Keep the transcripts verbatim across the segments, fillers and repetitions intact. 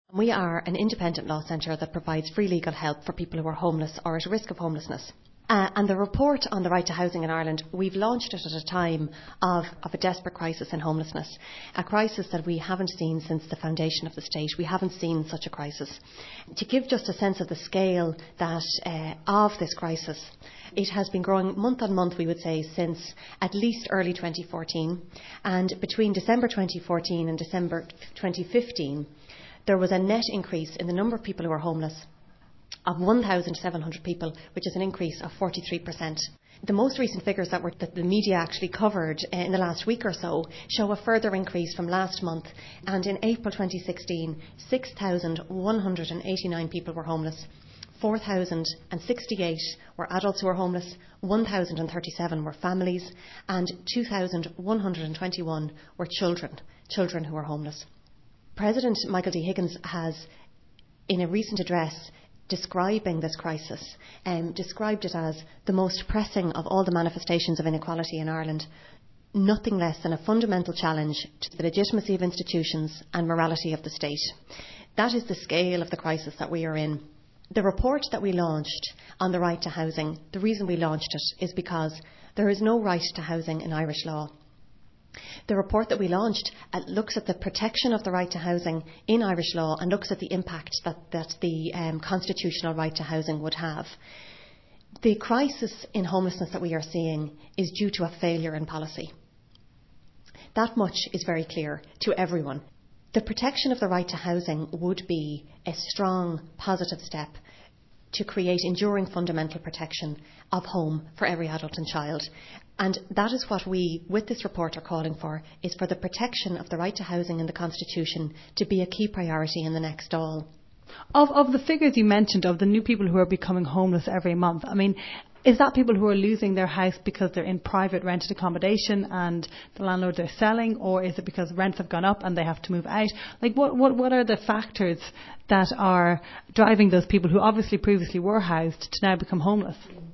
We are an independent law centre that provides free legal help for people who are homeless or at risk of homelessness. Uh, and the report on the right to housing in Ireland, we've launched it at a time of, of a desperate crisis in homelessness, a crisis that we haven't seen since the foundation of the state. We haven't seen such a crisis. To give just a sense of the scale that uh, of this crisis, it has been growing month on month, we would say, since at least early twenty fourteen. And between December twenty fourteen and December twenty fifteen, there was a net increase in the number of people who are homeless of one thousand seven hundred people, which is an increase of forty-three percent. The most recent figures that, were, that the media actually covered uh, in the last week or so show a further increase from last month, and in April twenty sixteen, six thousand one hundred eighty-nine people were homeless. four thousand sixty-eight were adults who were homeless, one thousand thirty-seven were families, and two thousand one hundred twenty-one were children, children who were homeless. President Michael D. Higgins has, in a recent address, describing this crisis, um, described it as the most pressing of all the manifestations of inequality in Ireland, nothing less than a fundamental challenge to the legitimacy of institutions and morality of the state. That is the scale of the crisis that we are in. The report that we launched on the right to housing, the reason we launched it is because there is no right to housing in Irish law. The report that we launched uh, looks at the protection of the right to housing in Irish law and looks at the impact that, that the um, constitutional right to housing would have. The crisis in homelessness that we are seeing is due to a failure in policy. That much is very clear to everyone. The protection of the right to housing would be a strong, positive step to create enduring fundamental protection of home for every adult and child. And that is what we, with this report, are calling for, is for the protection of the right to housing in the Constitution to be a key priority in the next Dáil. Of, of the figures you mentioned, of the new people who are becoming homeless every month, I mean, is that people who are losing their house because they're in private rented accommodation and the landlords are selling, or is it because rents have gone up and they have to move out? Like, what, what, what are the factors that are driving those people who obviously previously were housed to now become homeless?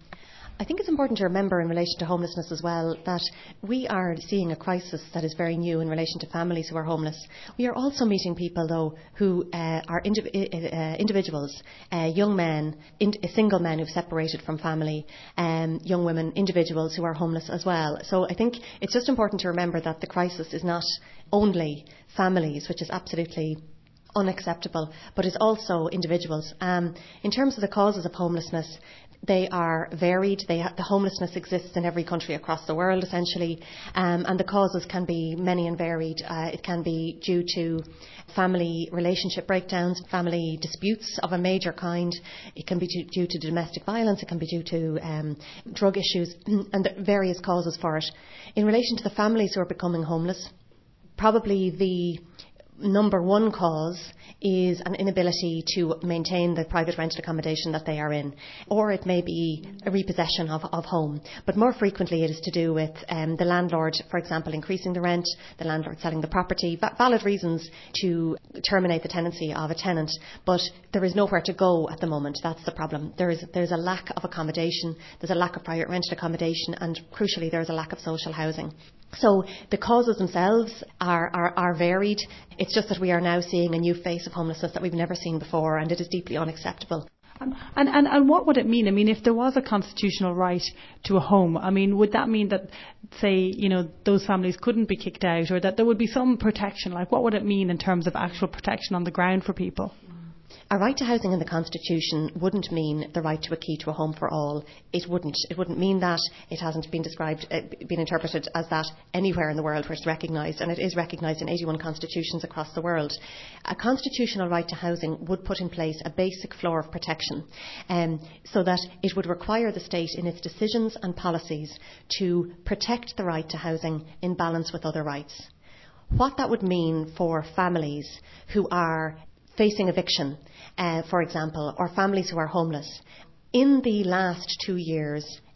I think it's important to remember in relation to homelessness as well that we are seeing a crisis that is very new in relation to families who are homeless. We are also meeting people, though, who uh, are indi- uh, individuals, uh, young men, in- single men who've separated from family, um, young women, individuals who are homeless as well. So I think it's just important to remember that the crisis is not only families, which is absolutely unacceptable, but is also individuals. Um, in terms of the causes of homelessness, they are varied. They ha- the homelessness exists in every country across the world, essentially, um, and the causes can be many and varied. Uh, it can be due to family relationship breakdowns, family disputes of a major kind. It can be due, due to domestic violence. It can be due to um, drug issues, and the various causes for it. In relation to the families who are becoming homeless, probably the number one cause is an inability to maintain the private rented accommodation that they are in, or it may be a repossession of, of home. But more frequently it is to do with um, the landlord, for example, increasing the rent, the landlord selling the property, va- valid reasons to terminate the tenancy of a tenant, but there is nowhere to go at the moment. That's the problem. There is there's a lack of accommodation, there's a lack of private rented accommodation, and crucially there is a lack of social housing. So the causes themselves are, are, are varied. It's just that we are now seeing a new face of homelessness that we've never seen before, and it is deeply unacceptable. Um, and, and, and what would it mean? I mean, if there was a constitutional right to a home, I mean, would that mean that, say, you know, those families couldn't be kicked out, or that there would be some protection? Like, what would it mean in terms of actual protection on the ground for people? A right to housing in the Constitution wouldn't mean the right to a key to a home for all. It wouldn't. It wouldn't mean that. It hasn't been described, uh, been interpreted as that anywhere in the world where it's recognised, and it is recognised in eighty-one constitutions across the world. A constitutional right to housing would put in place a basic floor of protection, um, so that it would require the state in its decisions and policies to protect the right to housing in balance with other rights. What that would mean for families who are facing eviction, uh, for example, or families who are homeless. In the last two years,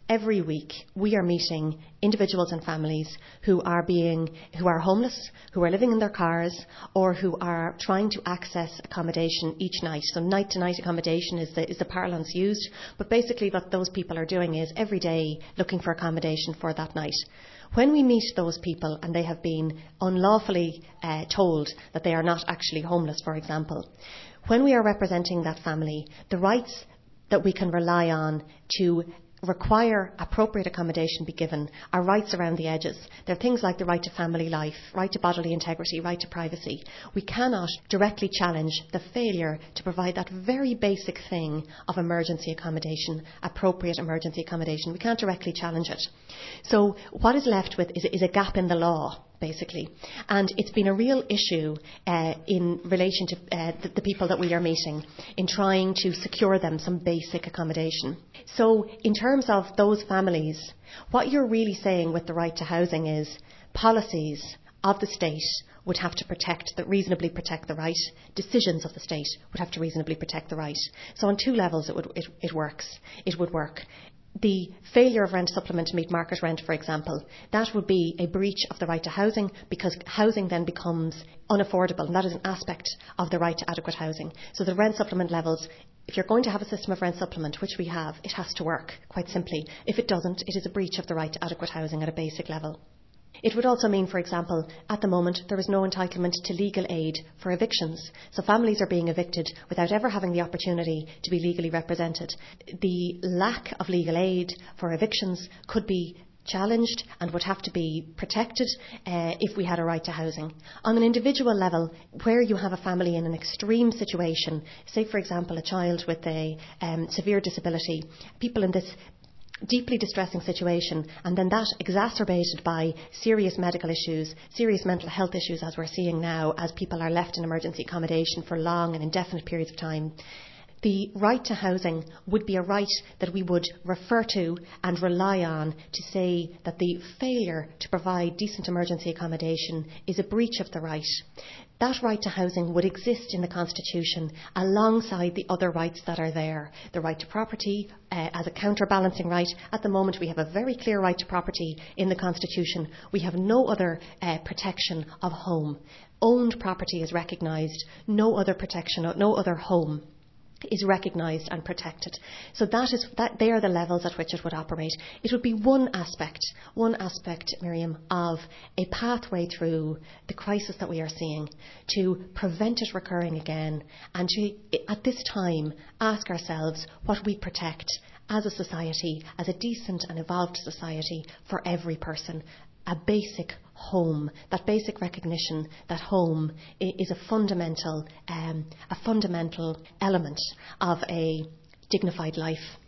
every week we are meeting individuals and families who are being, who are homeless, who are living in their cars, or who are trying to access accommodation each night. So night-to-night accommodation is the, is the parlance used, but basically what those people are doing is every day looking for accommodation for that night. When we meet those people and they have been unlawfully uh, told that they are not actually homeless, for example, when we are representing that family, the rights that we can rely on to require appropriate accommodation be given are rights around the edges. There are things like the right to family life, right to bodily integrity, right to privacy. We cannot directly challenge the failure to provide that very basic thing of emergency accommodation, appropriate emergency accommodation. We can't directly challenge it. So what is left with is, is a gap in the law, basically. And it's been a real issue uh, in relation to uh, the, the people that we are meeting in trying to secure them some basic accommodation. So in terms of those families, what you're really saying with the right to housing is policies of the state would have to protect, the, reasonably protect the right. Decisions of the state would have to reasonably protect the right. So on two levels it would it, it works. It would work. The failure of rent supplement to meet market rent, for example, that would be a breach of the right to housing, because housing then becomes unaffordable, and that is an aspect of the right to adequate housing. So the rent supplement levels, if you're going to have a system of rent supplement, which we have, it has to work, quite simply. If it doesn't, it is a breach of the right to adequate housing at a basic level. It would also mean, for example, at the moment there is no entitlement to legal aid for evictions. So families are being evicted without ever having the opportunity to be legally represented. The lack of legal aid for evictions could be challenged and would have to be protected uh, if we had a right to housing. On an individual level, where you have a family in an extreme situation, say for example a child with a um, severe disability, people in this deeply distressing situation, and then that exacerbated by serious medical issues, serious mental health issues, as we're seeing now, as people are left in emergency accommodation for long and indefinite periods of time. The right to housing would be a right that we would refer to and rely on to say that the failure to provide decent emergency accommodation is a breach of the right. That right to housing would exist in the Constitution alongside the other rights that are there. The right to property uh, as a counterbalancing right. At the moment we have a very clear right to property in the Constitution. We have no other uh, protection of home. Owned property is recognised, no other protection, no other home is recognised and protected. So that is that they are the levels at which it would operate. It would be one aspect, one aspect, Miriam, of a pathway through the crisis that we are seeing to prevent it recurring again, and to, at this time, ask ourselves what we protect as a society, as a decent and evolved society for every person. A basic home, that basic recognition that home is a fundamental, um, a fundamental element of a dignified life.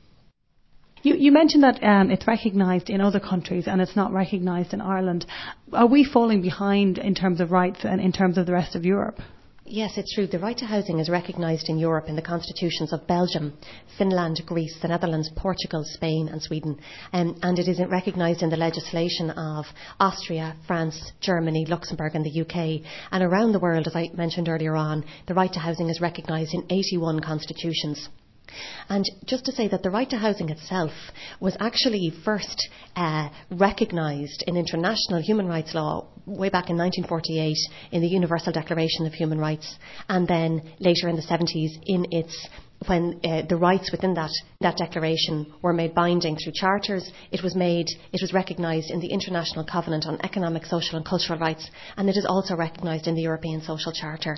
You, you mentioned that um, it's recognised in other countries and it's not recognised in Ireland. Are we falling behind in terms of rights and in terms of the rest of Europe? Yes, it's true. The right to housing is recognised in Europe in the constitutions of Belgium, Finland, Greece, the Netherlands, Portugal, Spain and Sweden. Um, and it is recognised in the legislation of Austria, France, Germany, Luxembourg and the U K. And around the world, as I mentioned earlier on, the right to housing is recognised in eighty-one constitutions. And just to say that the right to housing itself was actually first uh, recognised in international human rights law way back in nineteen forty-eight in the Universal Declaration of Human Rights, and then later in the seventies in its when uh, the rights within that, that declaration were made binding through charters. It was made, it was recognised in the International Covenant on Economic, Social and Cultural Rights, and it is also recognised in the European Social Charter.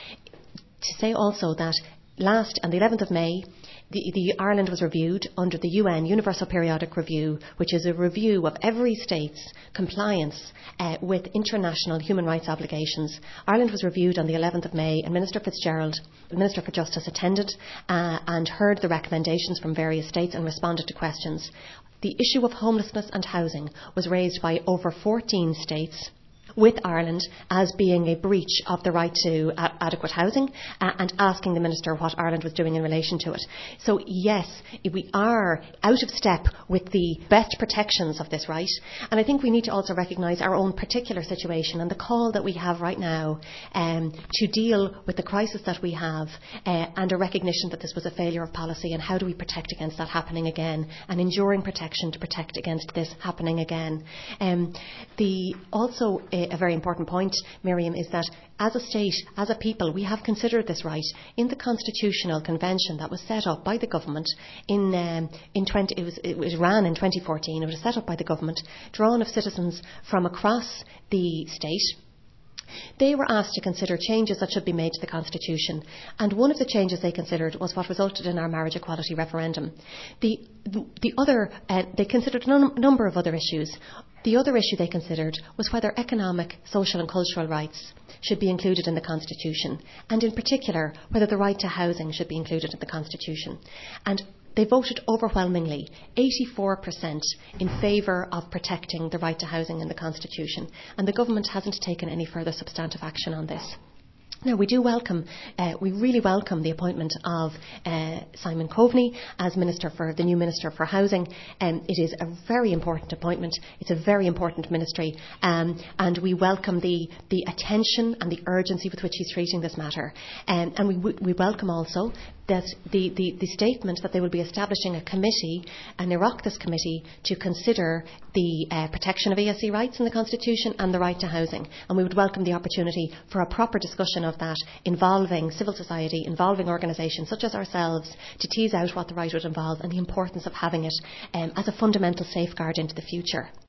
To say also that last, on the eleventh of May, The, the Ireland was reviewed under the U N Universal Periodic Review, which is a review of every state's compliance uh, with international human rights obligations. Ireland was reviewed on the eleventh of May, and Minister Fitzgerald, the Minister for Justice, attended uh, and heard the recommendations from various states and responded to questions. The issue of homelessness and housing was raised by over fourteen states. with Ireland as being a breach of the right to a- adequate housing uh, and asking the Minister what Ireland was doing in relation to it. So yes, we are out of step with the best protections of this right, and I think we need to also recognise our own particular situation and the call that we have right now um, to deal with the crisis that we have uh, and a recognition that this was a failure of policy, and how do we protect against that happening again, and enduring protection to protect against this happening again. Um, the also a, a very important point, Miriam, is that as a state, as a people, we have considered this right in the constitutional convention that was set up by the government in um, in twenty. It was it was ran in twenty fourteen. It was set up by the government, drawn of citizens from across the state. They were asked to consider changes that should be made to the Constitution, and one of the changes they considered was what resulted in our marriage equality referendum. The, the, the other, uh, they considered a num- number of other issues. The other issue they considered was whether economic, social and cultural rights should be included in the Constitution, and in particular whether the right to housing should be included in the Constitution. And they voted overwhelmingly, eighty-four percent, in favour of protecting the right to housing in the Constitution, and the government hasn't taken any further substantive action on this. Now, we do welcome, uh, we really welcome the appointment of uh, Simon Coveney as Minister for the new Minister for Housing. Um, it is a very important appointment. It's a very important ministry, um, and we welcome the, the attention and the urgency with which he's treating this matter. Um, and we, we welcome also that the, the, the statement that they will be establishing a committee, an Oireachtas committee, to consider the uh, protection of E S C rights in the Constitution and the right to housing. And we would welcome the opportunity for a proper discussion of that, involving civil society, involving organisations such as ourselves, to tease out what the right would involve and the importance of having it um, as a fundamental safeguard into the future.